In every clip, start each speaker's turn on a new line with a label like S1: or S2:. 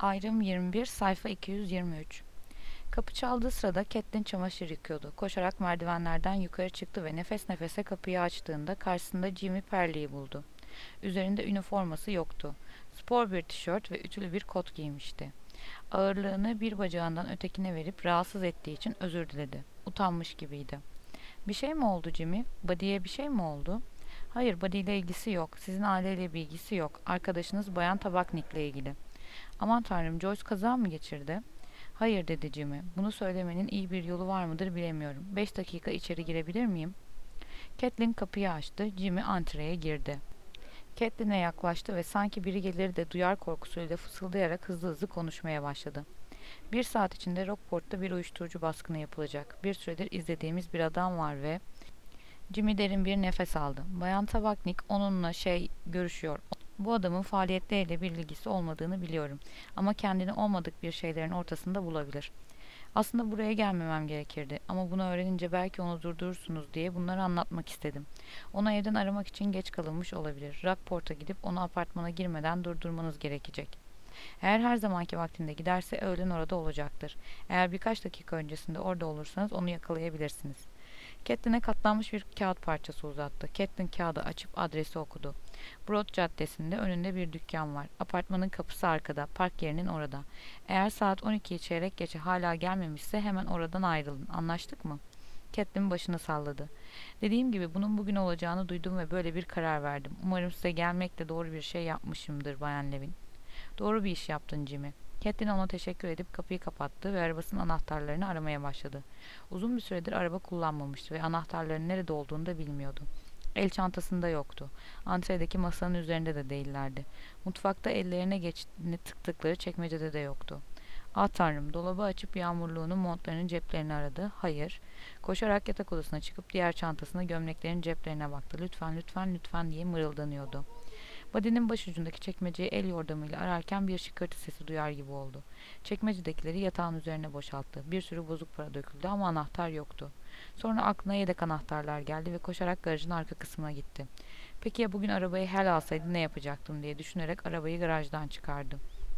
S1: Ayrım 21, sayfa 223. Kapı çaldığı sırada Catelyn çamaşır yıkıyordu. Koşarak merdivenlerden yukarı çıktı ve nefes nefese kapıyı açtığında karşısında Jimmy Pearlie'yi buldu. Üzerinde üniforması yoktu. Spor bir tişört ve ütülü bir kot giymişti. Ağırlığını bir bacağından ötekine verip rahatsız ettiği için özür diledi. Utanmış gibiydi. "Bir şey mi oldu Jimmy? Buddy'ye bir şey mi oldu?" "Hayır, Buddy ile ilgisi yok. Sizin aileyle bir ilgisi yok. Arkadaşınız Bayan Tabaknik'le ilgili." "Aman tanrım, Joyce kaza mı geçirdi?" "Hayır," dedi Jimmy. "Bunu söylemenin iyi bir yolu var mıdır bilemiyorum. 5 dakika içeri girebilir miyim?" Catelyn kapıyı açtı. Jimmy antreye girdi. Catelyn'e yaklaştı ve sanki biri gelir de duyar korkusuyla fısıldayarak hızlı hızlı konuşmaya başladı. "Bir saat içinde Rockport'ta bir uyuşturucu baskını yapılacak. Bir süredir izlediğimiz bir adam var ve..." Jimmy derin bir nefes aldı. "Bayan Tabaknik onunla görüşüyor. Bu adamın faaliyetleriyle bir ilgisi olmadığını biliyorum. Ama kendini olmadık bir şeylerin ortasında bulabilir. Aslında buraya gelmemem gerekirdi. Ama bunu öğrenince belki onu durdurursunuz diye bunları anlatmak istedim. Onu evden aramak için geç kalınmış olabilir. Rockport'a gidip onu apartmana girmeden durdurmanız gerekecek. Eğer her zamanki vaktinde giderse öğlen orada olacaktır. Eğer birkaç dakika öncesinde orada olursanız onu yakalayabilirsiniz." Catelyn'e katlanmış bir kağıt parçası uzattı. Catelyn kağıdı açıp adresi okudu. Broad Caddesi'nde önünde bir dükkan var. Apartmanın kapısı arkada, park yerinin orada. Eğer saat 12'yi çeyrek geçe hala gelmemişse hemen oradan ayrılın. Anlaştık mı? Catelyn başını salladı. "Dediğim gibi bunun bugün olacağını duydum ve böyle bir karar verdim. Umarım size gelmekle doğru bir şey yapmışımdır Bayan Levin." "Doğru bir iş yaptın Jimmy." Catelyn ona teşekkür edip kapıyı kapattı ve arabasının anahtarlarını aramaya başladı. Uzun bir süredir araba kullanmamıştı ve anahtarların nerede olduğunu da bilmiyordu. El çantasında yoktu. Antredeki masanın üzerinde de değillerdi. Mutfakta ellerine geçtiğini tıktıkları çekmecede de yoktu. Ah tanrım, dolabı açıp yağmurluğunun montlarının ceplerini aradı. Hayır. Koşarak yatak odasına çıkıp diğer çantasına gömleklerin ceplerine baktı. Lütfen, lütfen, lütfen diye mırıldanıyordu. Body'nin başucundaki çekmeceyi el yordamıyla ararken bir şıkırtı sesi duyar gibi oldu. Çekmecedekileri yatağın üzerine boşalttı. Bir sürü bozuk para döküldü ama anahtar yoktu. Sonra aklına yedek anahtarlar geldi ve koşarak garajın arka kısmına gitti. Peki ya bugün arabayı hel alsaydı ne yapacaktım diye düşünerek arabayı garajdan çıkardı.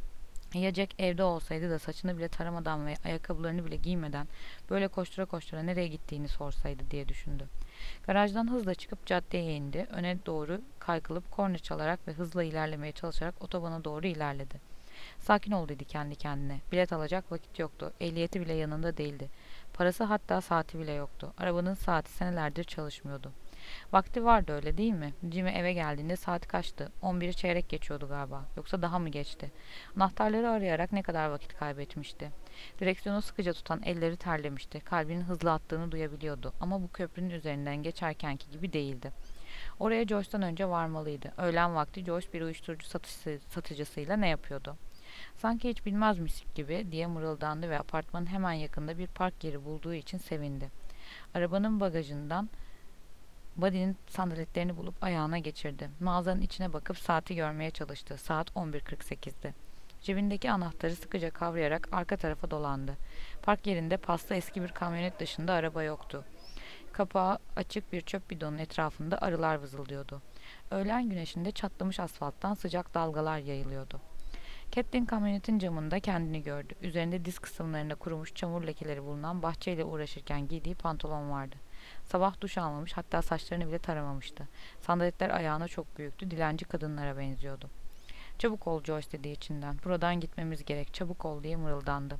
S1: Ya Jack evde olsaydı da saçını bile taramadan ve ayakkabılarını bile giymeden böyle koştura koştura nereye gittiğini sorsaydı diye düşündü. Garajdan hızla çıkıp caddeye indi. Öne doğru kaykılıp korna çalarak ve hızla ilerlemeye çalışarak otobana doğru ilerledi. "Sakin ol," dedi kendi kendine. Bilet alacak vakit yoktu. Ehliyeti bile yanında değildi. Parası hatta saati bile yoktu. Arabanın saati senelerdir çalışmıyordu. Vakti vardı öyle değil mi? Jimmy eve geldiğinde saat kaçtı? 11'i çeyrek geçiyordu galiba. Yoksa daha mı geçti? Anahtarları arayarak ne kadar vakit kaybetmişti. Direksiyonu sıkıca tutan elleri terlemişti. Kalbinin hızlı attığını duyabiliyordu. Ama bu köprünün üzerinden geçerkenki gibi değildi. Oraya Joyce'dan önce varmalıydı. Öğlen vakti Joyce bir uyuşturucu satıcısıyla ne yapıyordu? "Sanki hiç bilmezmiş gibi," diye mırıldandı ve apartmanın hemen yakında bir park yeri bulduğu için sevindi. Arabanın bagajından Buddy'nin sandaletlerini bulup ayağına geçirdi. Mağazanın içine bakıp saati görmeye çalıştı. Saat 11:48'di. Cebindeki anahtarı sıkıca kavrayarak arka tarafa dolandı. Park yerinde paslı eski bir kamyonet dışında araba yoktu. Kapağı açık bir çöp bidonun etrafında arılar vızıldıyordu. Öğlen güneşinde çatlamış asfalttan sıcak dalgalar yayılıyordu. Catelyn kamyonetin camında kendini gördü. Üzerinde diz kısımlarında kurumuş çamur lekeleri bulunan bahçeyle uğraşırken giydiği pantolon vardı. Sabah duş almamış, hatta saçlarını bile taramamıştı. Sandaletler ayağına çok büyüktü, dilenci kadınlara benziyordu. "Çabuk ol Joyce," dedi içinden. "Buradan gitmemiz gerek, çabuk ol," diye mırıldandı.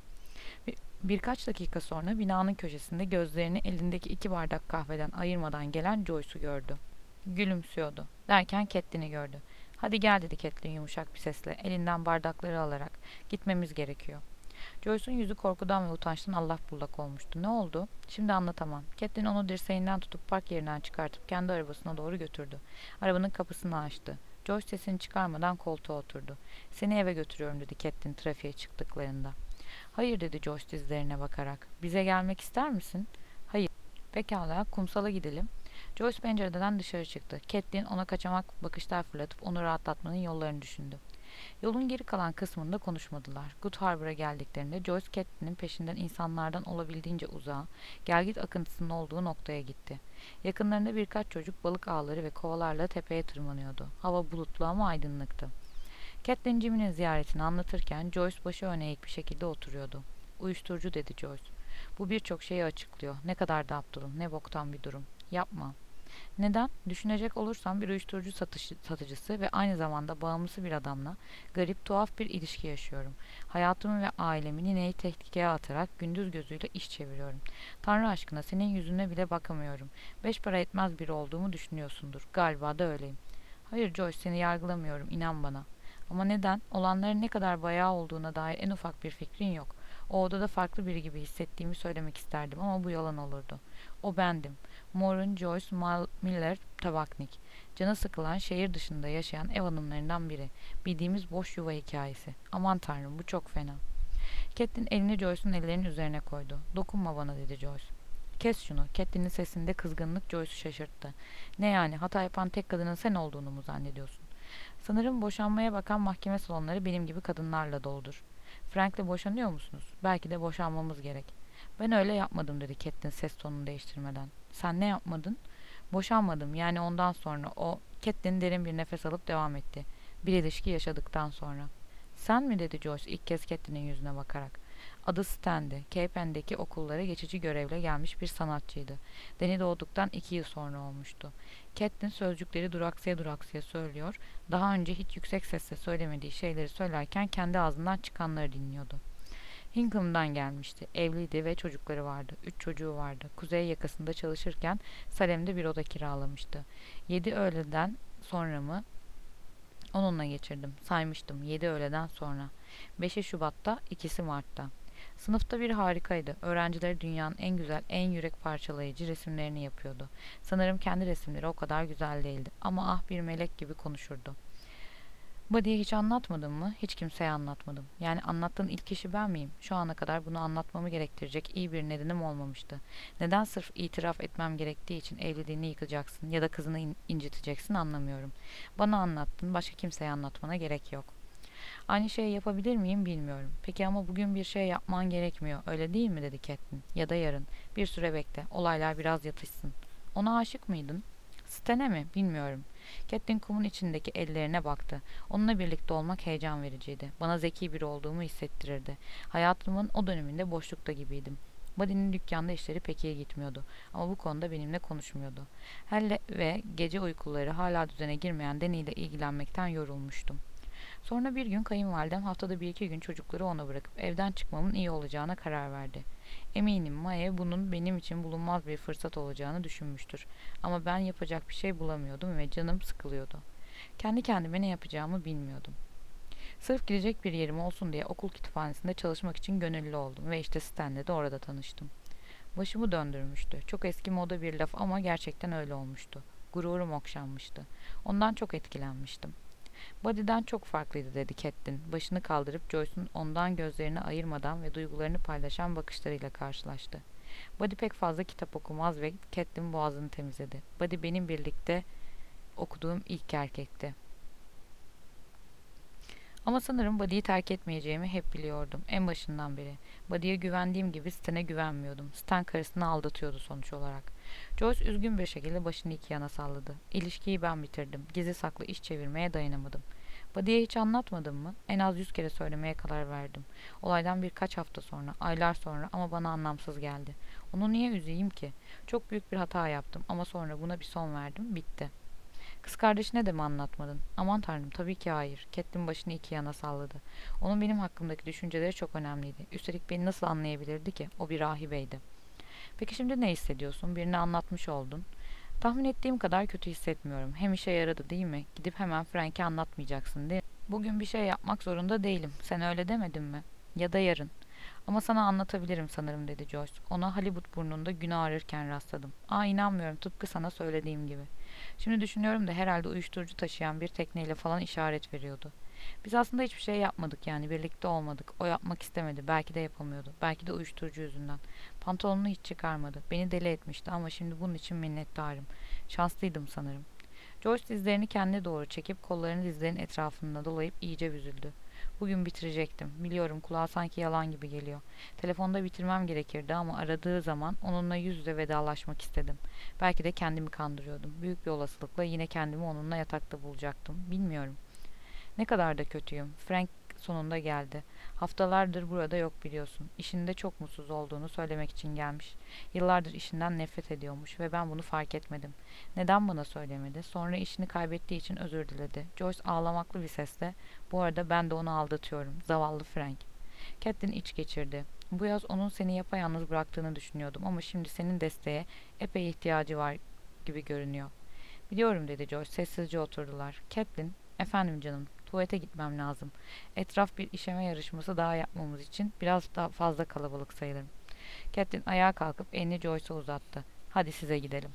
S1: Birkaç dakika sonra binanın köşesinde gözlerini elindeki 2 bardak kahveden ayırmadan gelen Joyce'u gördü. Gülümsüyordu. Derken Catelyn'i gördü. "Hadi gel," dedi Catelyn yumuşak bir sesle, elinden bardakları alarak. "Gitmemiz gerekiyor." Joyce'un yüzü korkudan ve utançtan allak bullak olmuştu. "Ne oldu?" "Şimdi anlatamam." Catelyn onu dirseğinden tutup park yerinden çıkartıp kendi arabasına doğru götürdü. Arabanın kapısını açtı. Joyce sesini çıkarmadan koltuğa oturdu. "Seni eve götürüyorum," dedi Catelyn trafiğe çıktıklarında. "Hayır," dedi Joyce dizlerine bakarak. "Bize gelmek ister misin?" "Hayır." "Pekala, kumsala gidelim." Joyce pencereden dışarı çıktı. Catelyn ona kaçamak bakışlar fırlatıp onu rahatlatmanın yollarını düşündü. Yolun geri kalan kısmında konuşmadılar. Good Harbor'a geldiklerinde Joyce Catelyn'in peşinden insanlardan olabildiğince uzağa, gelgit akıntısının olduğu noktaya gitti. Yakınlarında birkaç çocuk balık ağları ve kovalarla tepeye tırmanıyordu. Hava bulutlu ama aydınlıktı. Catelyn Jimmy'nin ziyaretini anlatırken Joyce başı öne eğik bir şekilde oturuyordu. Uyuşturucu dedi Joyce. Bu birçok şeyi açıklıyor. Ne kadar da aptalım, ne boktan bir durum. Yapma. Neden? Düşünecek olursam bir uyuşturucu satıcısı ve aynı zamanda bağımlısı bir adamla garip tuhaf bir ilişki yaşıyorum. Hayatımı ve ailemi Nine'yi tehlikeye atarak gündüz gözüyle iş çeviriyorum. Tanrı aşkına senin yüzüne bile bakamıyorum. Beş para etmez biri olduğumu düşünüyorsundur. Galiba da öyleyim. Hayır Joyce seni yargılamıyorum inan bana. Ama neden? Olanların ne kadar bayağı olduğuna dair en ufak bir fikrin yok. O odada farklı biri gibi hissettiğimi söylemek isterdim ama bu yalan olurdu. O bendim. Maureen Joyce Miller Tabaknik. Canı sıkılan şehir dışında yaşayan ev hanımlarından biri. Bildiğimiz boş yuva hikayesi. Aman tanrım bu çok fena. Catelyn elini Joyce'un ellerinin üzerine koydu. Dokunma bana dedi Joyce. Kes şunu. Catelyn'in sesinde kızgınlık Joyce'u şaşırttı. Ne yani hata yapan tek kadının sen olduğunu mu zannediyorsun? Sanırım boşanmaya bakan mahkeme salonları benim gibi kadınlarla doludur. Frank'le boşanıyor musunuz? Belki de boşanmamız gerek. Ben öyle yapmadım dedi Catelyn ses tonunu değiştirmeden. Sen ne yapmadın? Boşanmadım yani ondan sonra o Catelyn derin bir nefes alıp devam etti. Bir ilişki yaşadıktan sonra. Sen mi dedi Joyce ilk kez Catelyn'in yüzüne bakarak. Adı Stan'di. Cape Anne'deki okullara geçici görevle gelmiş bir sanatçıydı. Deni doğduktan 2 yıl sonra olmuştu. Catelyn sözcükleri duraksaya duraksaya söylüyor, daha önce hiç yüksek sesle söylemediği şeyleri söylerken kendi ağzından çıkanları dinliyordu. Hinkham'dan gelmişti. Evliydi ve çocukları vardı. 3 çocuğu vardı. Kuzey yakasında çalışırken Salem'de bir oda kiralamıştı. 7 öğleden sonra mı? Onunla geçirdim. Saymıştım. 7 öğleden sonra. 5'i Şubat'ta, 2'si Mart'ta. Sınıfta bir harikaydı. Öğrencileri dünyanın en güzel, en yürek parçalayıcı resimlerini yapıyordu. Sanırım kendi resimleri o kadar güzel değildi. Ama ah bir melek gibi konuşurdu. Buddy'ye hiç anlatmadın mı? Hiç kimseye anlatmadım. Yani anlattığın ilk kişi ben miyim? Şu ana kadar bunu anlatmamı gerektirecek iyi bir nedenim olmamıştı. Neden sırf itiraf etmem gerektiği için evliliğini yıkacaksın ya da kızını inciteceksin anlamıyorum. Bana anlattın, başka kimseye anlatmana gerek yok. Aynı şeyi yapabilir miyim bilmiyorum. Peki ama bugün bir şey yapman gerekmiyor, öyle değil mi dedi Catelyn. Ya da yarın. Bir süre bekle, olaylar biraz yatışsın. Ona aşık mıydın? Stan'e mi? Bilmiyorum. Catelyn kumun içindeki ellerine baktı. Onunla birlikte olmak heyecan vericiydi. Bana zeki biri olduğumu hissettirirdi. Hayatımın o döneminde boşlukta gibiydim. Buddy'nin dükkanda işleri pek iyi gitmiyordu. Ama bu konuda benimle konuşmuyordu. Hele ve gece uykuları hala düzene girmeyen Danny ile ilgilenmekten yorulmuştum. Sonra bir gün kayınvalidem haftada 1-2 gün çocukları ona bırakıp evden çıkmamın iyi olacağına karar verdi. Eminim Mae bunun benim için bulunmaz bir fırsat olacağını düşünmüştür. Ama ben yapacak bir şey bulamıyordum ve canım sıkılıyordu. Kendi kendime ne yapacağımı bilmiyordum. Sırf gidecek bir yerim olsun diye okul kütüphanesinde çalışmak için gönüllü oldum ve işte Stan'le de orada tanıştım. Başımı döndürmüştü. Çok eski moda bir laf ama gerçekten öyle olmuştu. Gururum okşanmıştı. Ondan çok etkilenmiştim. Buddy'den çok farklıydı dedi Catelyn. Başını kaldırıp Joyce'un ondan gözlerini ayırmadan ve duygularını paylaşan bakışlarıyla karşılaştı. Buddy pek fazla kitap okumaz ve Catelyn boğazını temizledi. Buddy benim birlikte okuduğum ilk erkekti. Ama sanırım Buddy'yi terk etmeyeceğimi hep biliyordum. En başından beri. Buddy'ye güvendiğim gibi Stan'e güvenmiyordum. Stan karısını aldatıyordu sonuç olarak. Joyce üzgün bir şekilde başını iki yana salladı. İlişkiyi ben bitirdim. Gizli saklı iş çevirmeye dayanamadım. Buddy'ye hiç anlatmadım mı? En az 100 kere söylemeye karar verdim. Olaydan birkaç hafta sonra, aylar sonra ama bana anlamsız geldi. Onu niye üzeyim ki? Çok büyük bir hata yaptım ama sonra buna bir son verdim. Bitti. Kız kardeşine de mi anlatmadın? Aman tanrım tabii ki hayır. Catelyn başını iki yana salladı. Onun benim hakkımdaki düşünceleri çok önemliydi. Üstelik beni nasıl anlayabilirdi ki? O bir rahibeydi. Peki şimdi ne hissediyorsun? Birine anlatmış oldun. Tahmin ettiğim kadar kötü hissetmiyorum. Hem işe yaradı değil mi? Gidip hemen Frank'e anlatmayacaksın değil mi? Bugün bir şey yapmak zorunda değilim. Sen öyle demedin mi? Ya da yarın. Ama sana anlatabilirim sanırım dedi Joyce. Ona Halibut burnunda gün ağrırken rastladım. Aa inanmıyorum tıpkı sana söylediğim gibi. Şimdi düşünüyorum da herhalde uyuşturucu taşıyan bir tekneyle falan işaret veriyordu. Biz aslında hiçbir şey yapmadık yani birlikte olmadık. O yapmak istemedi. Belki de yapamıyordu. Belki de uyuşturucu yüzünden. Pantolonunu hiç çıkarmadı. Beni deli etmişti ama şimdi bunun için minnettarım. Şanslıydım sanırım. Joyce dizlerini kendine doğru çekip kollarını dizlerin etrafında dolayıp iyice büzüldü. Bugün bitirecektim. Biliyorum kulağa sanki yalan gibi geliyor. Telefonda bitirmem gerekirdi ama aradığı zaman onunla yüz yüze vedalaşmak istedim. Belki de kendimi kandırıyordum. Büyük bir olasılıkla yine kendimi onunla yatakta bulacaktım. Bilmiyorum. Ne kadar da kötüyüm. Frank sonunda geldi. Haftalardır burada yok biliyorsun. İşinde çok mutsuz olduğunu söylemek için gelmiş. Yıllardır işinden nefret ediyormuş ve ben bunu fark etmedim. Neden bana söylemedi? Sonra işini kaybettiği için özür diledi. Joyce ağlamaklı bir sesle, bu arada ben de onu aldatıyorum. Zavallı Frank. Catelyn iç geçirdi. Bu yaz onun seni yapayalnız bıraktığını düşünüyordum ama şimdi senin desteğe epey ihtiyacı var gibi görünüyor. Biliyorum dedi Joyce. Sessizce oturdular. Catelyn, efendim canım, tuvalete gitmem lazım. Etraf bir işeme yarışması daha yapmamız için biraz daha fazla kalabalık sayılır. Catelyn ayağa kalkıp elini Joyce'a uzattı. Hadi size gidelim.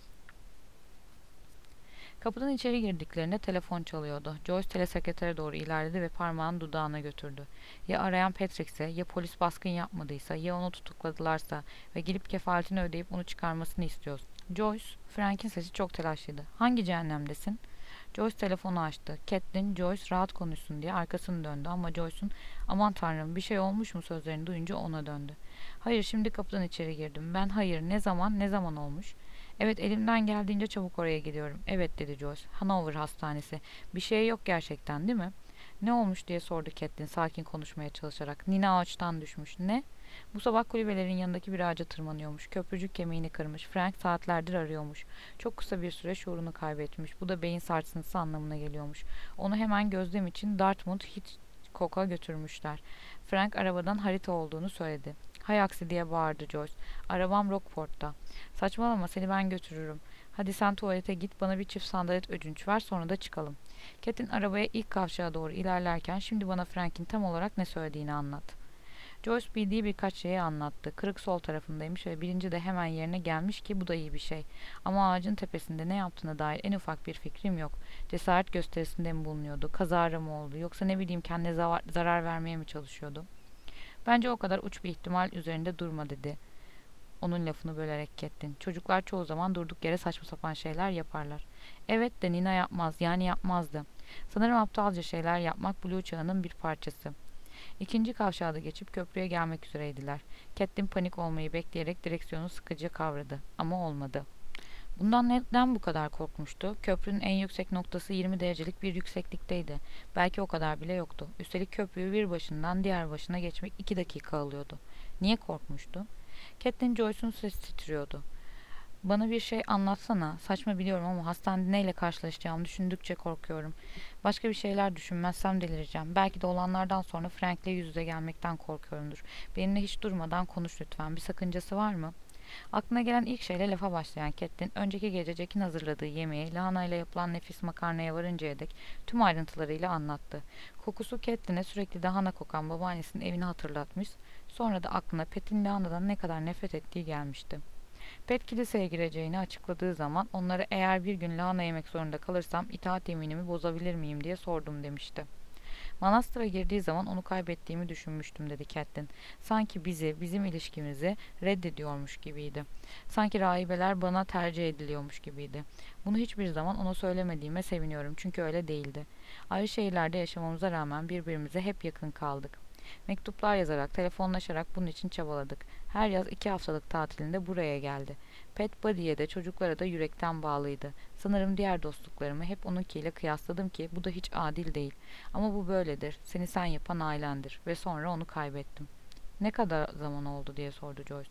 S1: Kapıdan içeri girdiklerinde telefon çalıyordu. Joyce telesekretere doğru ilerledi ve parmağını dudağına götürdü. Ya arayan Patrick'se, ya polis baskın yapmadıysa, ya onu tutukladılarsa ve gelip kefaletini ödeyip onu çıkarmasını istiyoruz. Joyce, Frank'in sesi çok telaşlıydı. Hangi cehennemdesin? Joyce telefonu açtı. Catelyn, Joyce rahat konuşsun diye arkasını döndü ama Joyce'un aman tanrım bir şey olmuş mu sözlerini duyunca ona döndü. Hayır şimdi kapıdan içeri girdim. Ben hayır ne zaman olmuş? Evet elimden geldiğince çabuk oraya gidiyorum. Evet dedi Joyce. Hanover Hastanesi. Bir şey yok gerçekten değil mi? Ne olmuş diye sordu Catelyn sakin konuşmaya çalışarak. Nina ağaçtan düşmüş. Ne? Bu sabah kulübelerin yanındaki bir ağaca tırmanıyormuş. Köprücük kemiğini kırmış. Frank saatlerdir arıyormuş. Çok kısa bir süre şuurunu kaybetmiş. Bu da beyin sarsıntısı anlamına geliyormuş. Onu hemen gözlem için Dartmouth Hitchcock'a götürmüşler. Frank arabadan harita olduğunu söyledi. Hay aksi diye bağırdı Joyce. Arabam Rockport'ta. Saçmalama seni ben götürürüm. Hadi sen tuvalete git bana bir çift sandalet ödünç ver sonra da çıkalım. Catelyn arabaya ilk kavşağa doğru ilerlerken şimdi bana Frank'in tam olarak ne söylediğini anlat. Joyce bildiği birkaç şeyi anlattı. Kırık sol tarafındaymış ve bilinci de hemen yerine gelmiş ki bu da iyi bir şey. Ama ağacın tepesinde ne yaptığına dair en ufak bir fikrim yok. Cesaret gösterisinde mi bulunuyordu? Kazara mı oldu? Yoksa ne bileyim kendine zarar vermeye mi çalışıyordu? Bence o kadar uç bir ihtimal üzerinde durma dedi. Onun lafını bölerek Catelyn. Çocuklar çoğu zaman durduk yere saçma sapan şeyler yaparlar. Evet de Nina yapmaz yani yapmazdı. Sanırım aptalca şeyler yapmak Blue çağının bir parçası. İkinci kavşağı da geçip köprüye gelmek üzereydiler. Catelyn panik olmayı bekleyerek direksiyonu sıkıca kavradı. Ama olmadı. Bundan neden bu kadar korkmuştu? Köprünün en yüksek noktası 20 derecelik bir yükseklikteydi. Belki o kadar bile yoktu. Üstelik köprüyü bir başından diğer başına geçmek 2 dakika alıyordu. Niye korkmuştu? Catelyn Joyce'un sesi titriyordu. Bana bir şey anlatsana. Saçma biliyorum ama hastanede neyle karşılaşacağımı düşündükçe korkuyorum. Başka bir şeyler düşünmezsem delireceğim. Belki de olanlardan sonra Frank'le yüz yüze gelmekten korkuyorumdur. Benimle hiç durmadan konuş lütfen. Bir sakıncası var mı? Aklına gelen ilk şeyle lafa başlayan Catelyn, önceki gece Jack'in hazırladığı yemeği, lahanayla yapılan nefis makarnaya varıncaya dek tüm ayrıntılarıyla anlattı. Kokusu Catelyn'e sürekli lahana kokan babaannesinin evini hatırlatmış, sonra da aklına Pet'in lahanadan ne kadar nefret ettiği gelmişti. Pet kiliseye gireceğini açıkladığı zaman onlara eğer bir gün lahana yemek zorunda kalırsam itaat yeminimi bozabilir miyim diye sordum demişti. Manastır'a girdiği zaman onu kaybettiğimi düşünmüştüm dedi Catelyn. Sanki bizim ilişkimizi reddediyormuş gibiydi. Sanki rahibeler bana tercih ediliyormuş gibiydi. Bunu hiçbir zaman ona söylemediğime seviniyorum çünkü öyle değildi. Ayrı şehirlerde yaşamamıza rağmen birbirimize hep yakın kaldık. Mektuplar yazarak, telefonlaşarak bunun için çabaladık. Her yaz 2 haftalık tatilinde buraya geldi. Pet Buddy'ye de çocuklara da yürekten bağlıydı. Sanırım diğer dostluklarımı hep onunkiyle kıyasladım ki bu da hiç adil değil. Ama bu böyledir. Seni sen yapan ailendir. Ve sonra onu kaybettim. Ne kadar zaman oldu diye sordu Joyce.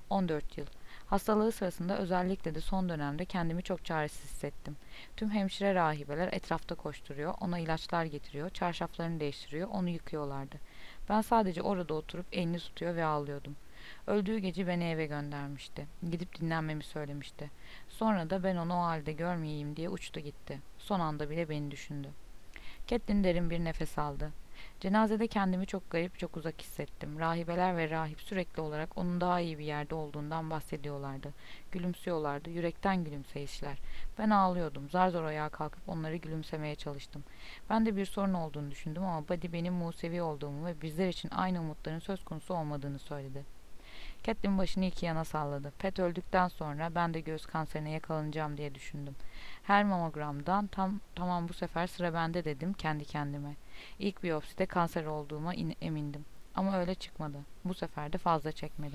S1: 14 yıl. Hastalığı sırasında özellikle de son dönemde kendimi çok çaresiz hissettim. Tüm hemşire rahibeler etrafta koşturuyor, ona ilaçlar getiriyor, çarşaflarını değiştiriyor, onu yıkıyorlardı. Ben sadece orada oturup elini tutuyor ve ağlıyordum. Öldüğü gece beni eve göndermişti. Gidip dinlenmemi söylemişti. Sonra da ben onu o halde görmeyeyim diye uçtu gitti. Son anda bile beni düşündü. Catelyn derin bir nefes aldı. Cenazede kendimi çok garip, çok uzak hissettim. Rahibeler ve rahip sürekli olarak onun daha iyi bir yerde olduğundan bahsediyorlardı. Gülümsüyorlardı, yürekten gülümseyişler. Ben ağlıyordum, zar zor ayağa kalkıp onları gülümsemeye çalıştım. Ben de bir sorun olduğunu düşündüm ama Buddy benim Musevi olduğumu ve bizler için aynı umutların söz konusu olmadığını söyledi. Catelyn başını iki yana salladı. Pet öldükten sonra ben de göğüs kanserine yakalanacağım diye düşündüm. Her mamogramdan tamam bu sefer sıra bende dedim kendi kendime. İlk biyopside kanser olduğuma emindim. Ama öyle çıkmadı. Bu sefer de fazla çekmedim.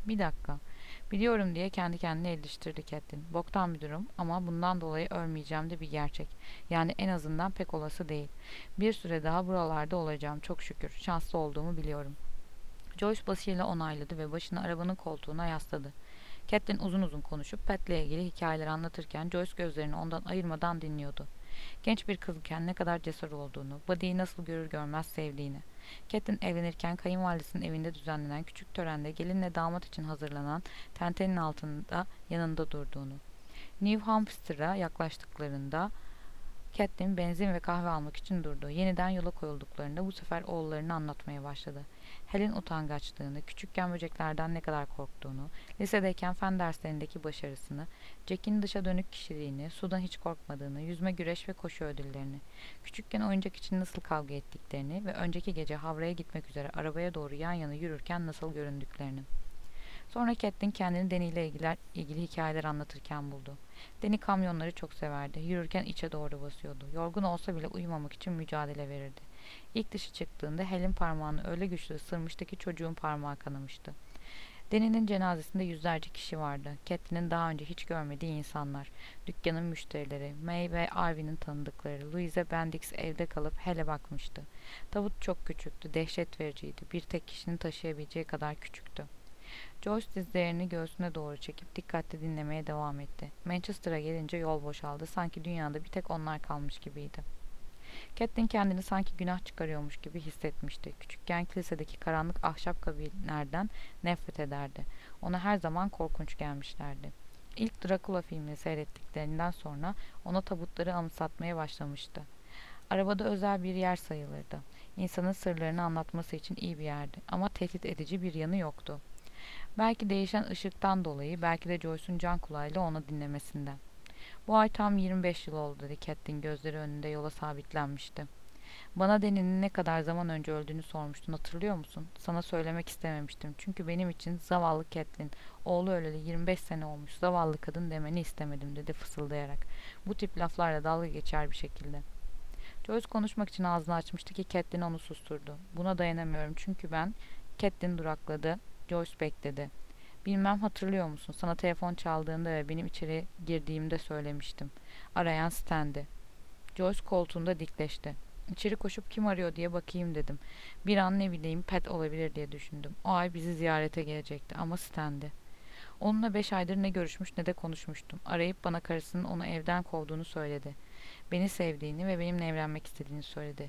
S1: Bir dakika. Biliyorum diye kendi kendine eleştirdi Catelyn. Boktan bir durum ama bundan dolayı ölmeyeceğim de bir gerçek. Yani en azından pek olası değil. Bir süre daha buralarda olacağım çok şükür. Şanslı olduğumu biliyorum. Joyce başıyla onayladı ve başını arabanın koltuğuna yasladı. Catelyn uzun uzun konuşup Pat'le ilgili hikayeler anlatırken Joyce gözlerini ondan ayırmadan dinliyordu. Genç bir kızken ne kadar cesur olduğunu, Buddy'yi nasıl görür görmez sevdiğini. Catelyn evlenirken kayınvalidesinin evinde düzenlenen küçük törende gelinle damat için hazırlanan tentenin altında yanında durduğunu. New Hampshire'a yaklaştıklarında Catelyn benzin ve kahve almak için durdu. Yeniden yola koyulduklarında bu sefer oğullarını anlatmaya başladı. Helen utangaçlığını, küçükken böceklerden ne kadar korktuğunu, lisedeyken fen derslerindeki başarısını, Jack'in dışa dönük kişiliğini, sudan hiç korkmadığını, yüzme, güreş ve koşu ödüllerini, küçükken oyuncak için nasıl kavga ettiklerini ve önceki gece Havra'ya gitmek üzere arabaya doğru yan yana yürürken nasıl göründüklerini. Sonra Catelyn kendini Dany ile ilgili hikayeler anlatırken buldu. Dany kamyonları çok severdi. Yürürken içe doğru basıyordu. Yorgun olsa bile uyumamak için mücadele verirdi. İlk dışı çıktığında Helen parmağını öyle güçlü ısırmıştı ki çocuğun parmağı kanamıştı. Dany'nin cenazesinde yüzlerce kişi vardı. Catelyn'in daha önce hiç görmediği insanlar. Dükkanın müşterileri, May ve Arwy'nin tanıdıkları. Louise Bendix evde kalıp hele bakmıştı. Tabut çok küçüktü, dehşet vericiydi. Bir tek kişinin taşıyabileceği kadar küçüktü. Joyce dizlerini göğsüne doğru çekip dikkatli dinlemeye devam etti. Manchester'a gelince yol boşaldı. Sanki dünyada bir tek onlar kalmış gibiydi. Catelyn kendini sanki günah çıkarıyormuş gibi hissetmişti. Küçükken kilisedeki karanlık ahşap kabinlerden nefret ederdi. Ona her zaman korkunç gelmişlerdi. İlk Dracula filmini seyrettiklerinden sonra ona tabutları anımsatmaya başlamıştı. Arabada özel bir yer sayılırdı. İnsanın sırlarını anlatması için iyi bir yerdi ama tehdit edici bir yanı yoktu. Belki değişen ışıktan dolayı, belki de Joyce'un can kulağıyla onu dinlemesinden. Bu ay tam 25 yıl oldu dedi Catelyn gözleri önünde yola sabitlenmişti. Bana Dany'nin ne kadar zaman önce öldüğünü sormuştun hatırlıyor musun? Sana söylemek istememiştim. Çünkü benim için zavallı Catelyn, oğlu öleli 25 sene olmuş zavallı kadın demeni istemedim dedi fısıldayarak. Bu tip laflarla dalga geçer bir şekilde. Joyce konuşmak için ağzını açmıştı ki Catelyn onu susturdu. Buna dayanamıyorum çünkü ben... Catelyn durakladı. Joyce bekledi. Bilmem hatırlıyor musun? Sana telefon çaldığında ve benim içeri girdiğimde söylemiştim. Arayan Stan'di. Joyce koltuğunda dikleşti. İçeri koşup kim arıyor diye bakayım dedim. Bir an ne bileyim Pat olabilir diye düşündüm. O ay bizi ziyarete gelecekti ama Stan'di. Onunla 5 aydır ne görüşmüş ne de konuşmuştum. Arayıp bana karısının onu evden kovduğunu söyledi. Beni sevdiğini ve benimle evlenmek istediğini söyledi.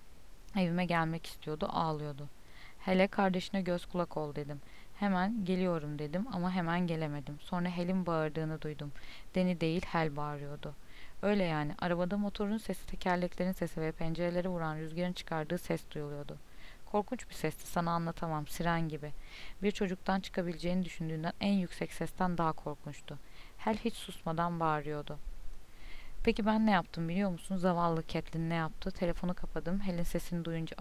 S1: Evime gelmek istiyordu, ağlıyordu. Hele kardeşine göz kulak ol dedim. Hemen geliyorum dedim ama hemen gelemedim. Sonra Hel'in bağırdığını duydum. Deni değil Hel bağırıyordu. Öyle yani arabada motorun sesi, tekerleklerin sesi ve pencerelere vuran rüzgarın çıkardığı ses duyuluyordu. Korkunç bir sesti sana anlatamam siren gibi. Bir çocuktan çıkabileceğini düşündüğünden en yüksek sesten daha korkunçtu. Hel hiç susmadan bağırıyordu. Peki ben ne yaptım biliyor musun? Zavallı Catelyn ne yaptı? Telefonu kapadım. Hel'in sesini duyunca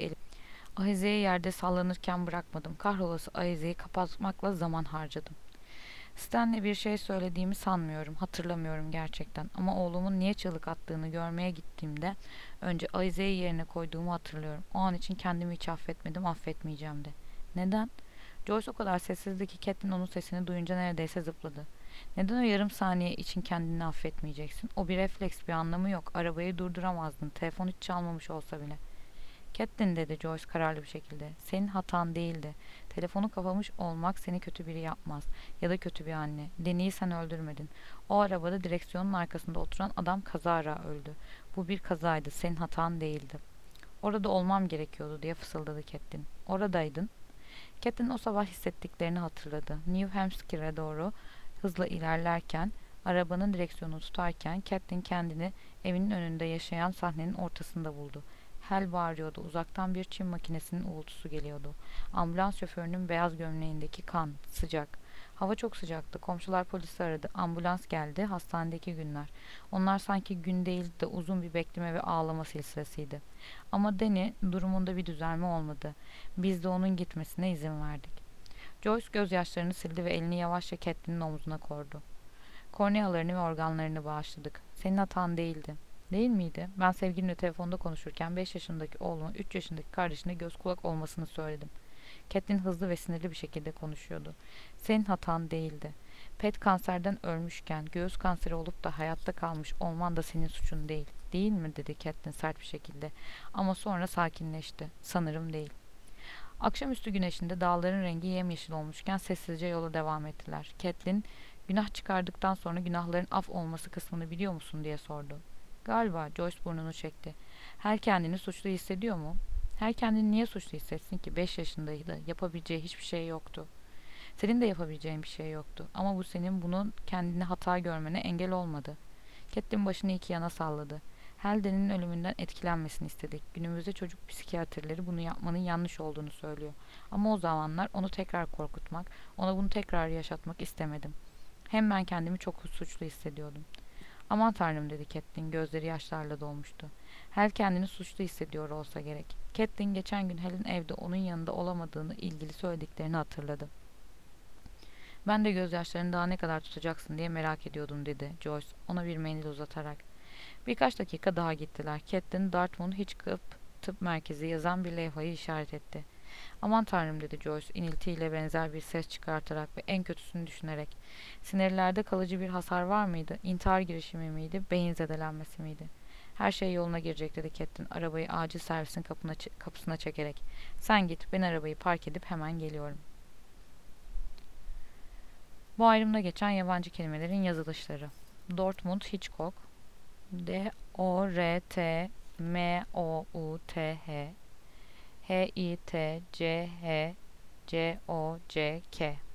S1: ahizeyi yerde sallanırken bırakmadım. Kahrolası ahizeyi kapatmakla zaman harcadım. Stanley bir şey söylediğimi sanmıyorum. Hatırlamıyorum gerçekten. Ama oğlumun niye çığlık attığını görmeye gittiğimde önce ahizeyi yerine koyduğumu hatırlıyorum. O an için kendimi hiç affetmedim, affetmeyeceğim de. Neden? Joyce o kadar sessizdi ki Catelyn onun sesini duyunca neredeyse zıpladı. Neden o yarım saniye için kendini affetmeyeceksin? O bir refleks, bir anlamı yok. Arabayı durduramazdın. Telefon hiç çalmamış olsa bile. Catelyn dedi Joyce kararlı bir şekilde. Senin hatan değildi. Telefonu kapamış olmak seni kötü biri yapmaz. Ya da kötü bir anne. Deni'yi sen öldürmedin. O arabada direksiyonun arkasında oturan adam kazara öldü. Bu bir kazaydı. Senin hatan değildi. Orada olmam gerekiyordu diye fısıldadı Catelyn. Oradaydın. Catelyn o sabah hissettiklerini hatırladı. New Hampshire'e doğru hızla ilerlerken, arabanın direksiyonunu tutarken Catelyn kendini evinin önünde yaşayan sahnenin ortasında buldu. Hel bağırıyordu. Uzaktan bir çim makinesinin uğultusu geliyordu. Ambulans şoförünün beyaz gömleğindeki kan, sıcak. Hava çok sıcaktı. Komşular polisi aradı. Ambulans geldi. Hastanedeki günler. Onlar sanki gün değil de uzun bir bekleme ve ağlama silsilesiydi. Ama Dany durumunda bir düzelme olmadı. Biz de onun gitmesine izin verdik. Joyce gözyaşlarını sildi ve elini yavaşça Catelyn'in omzuna koydu. Kornealarını ve organlarını bağışladık. Senin hatan değildi. Değil miydi? Ben sevgilimle telefonda konuşurken 5 yaşındaki oğlumun 3 yaşındaki kardeşine göz kulak olmasını söyledim. Catelyn hızlı ve sinirli bir şekilde konuşuyordu. Senin hatan değildi. Pet kanserden ölmüşken göğüs kanseri olup da hayatta kalmış olman da senin suçun değil. Değil mi? Dedi Catelyn sert bir şekilde. Ama sonra sakinleşti. Sanırım değil. Akşamüstü güneşinde dağların rengi yemyeşil olmuşken sessizce yola devam ettiler. Catelyn, günah çıkardıktan sonra günahların af olması kısmını biliyor musun diye sordu. Galiba. Joyce burnunu çekti. Her kendini suçlu hissediyor mu? Her kendini niye suçlu hissetsin ki? 5 yaşındaydı. Yapabileceği hiçbir şey yoktu. Senin de yapabileceğin bir şey yoktu. Ama bu senin bunun kendini hata görmene engel olmadı. Catelyn başını iki yana salladı. Halden'in ölümünden etkilenmesini istedik. Günümüzde çocuk psikiyatrları bunu yapmanın yanlış olduğunu söylüyor. Ama o zamanlar onu tekrar korkutmak, ona bunu tekrar yaşatmak istemedim. Hem ben kendimi çok suçlu hissediyordum. Aman tanrım dedi Catelyn, gözleri yaşlarla dolmuştu. Hal kendini suçlu hissediyor olsa gerek. Catelyn geçen gün Hal'in evde onun yanında olamadığını ilgili söylediklerini hatırladı. Ben de gözyaşlarını daha ne kadar tutacaksın diye merak ediyordum dedi Joyce ona bir mendil uzatarak. Birkaç dakika daha gittiler. Catelyn Dartmouth Hitchcock Tıp Merkezi yazan bir levhayı işaret etti. Aman tanrım dedi Joyce iniltiyle benzer bir ses çıkartarak ve en kötüsünü düşünerek. Sinirlerde kalıcı bir hasar var mıydı? İntihar girişimi miydi? Beyin zedelenmesi miydi? Her şey yoluna girecek dedi Catelyn arabayı acil servisin kapısına çekerek. Sen git ben arabayı park edip hemen geliyorum. Bu ayrımda geçen yabancı kelimelerin yazılışları. Dortmund Hitchcock Dortmouth Hitchcock